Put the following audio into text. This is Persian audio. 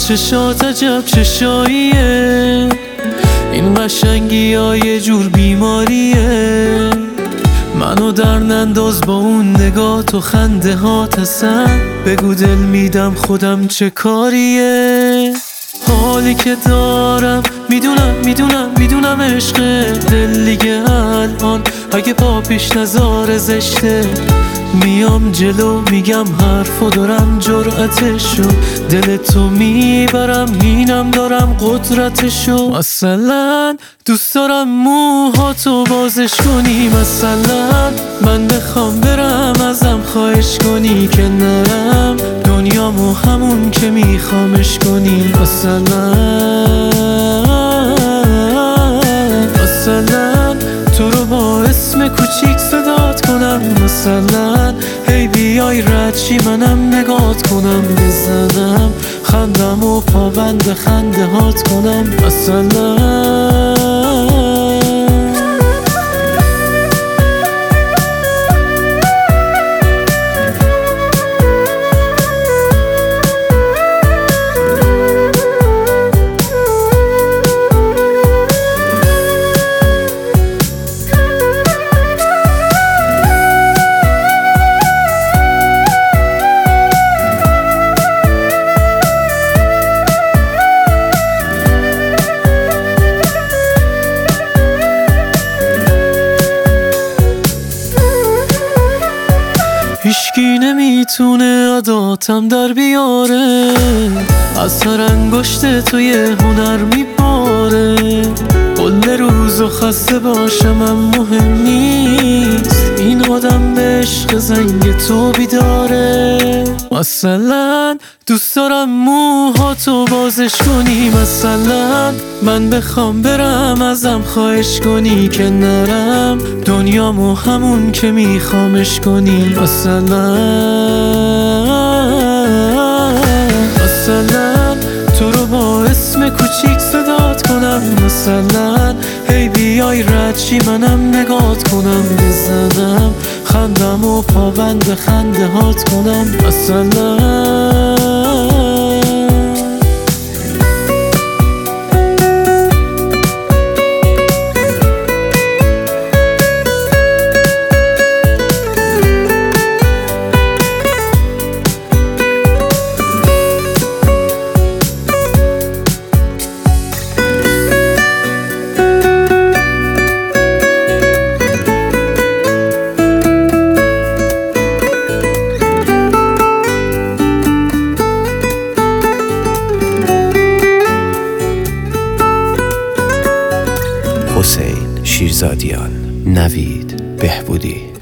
چشات عجب چشاییه، این قشنگی ها یه جور بیماریه. منو در ننداز با اون نگاه تو خنده ها تسن، بگو دل میدم خودم چه کاریه. حالی که دارم میدونم عشق دل دیگه الان اگه پا پیش نذاره زشته. میام جلو میگم حرفو دارم جرأتشو، دل تو میبرم اینم دارم قدرتشو. مثلا دوست دارم موهاتو بازش کنی، مثلا من بخوام برم ازم خواهش کنی که نرم دنیامو همون که میخوامش کنی. مثلا تو رو با اسم کوچیک صدات کنم، مثلا هی بیای ردشی منم نگات کنم، بزنم خندم و پابند خنده هات کنم. مثلا هیچکی نمیتونه عاداتم در بیاره، از هر انگشت تو یه هنر میباره. کل روزو خسته باشمم مهم نیست، این آدم به عشق زنگ تو بیداره. مثلا دوست دارم موهاتو بازش کنی، مثلا من بخوام برم ازم خواهش کنی که نرم دنیامو همون که میخوامش کنی. مثلا تو رو با اسم کوچیک صدات کنم، مثلا هی بیای ردشی منم نگات کنم، بزنم خندم و پابند خنده هات کنم. مثلا حسین شیرزادیان، نوید بهبودی.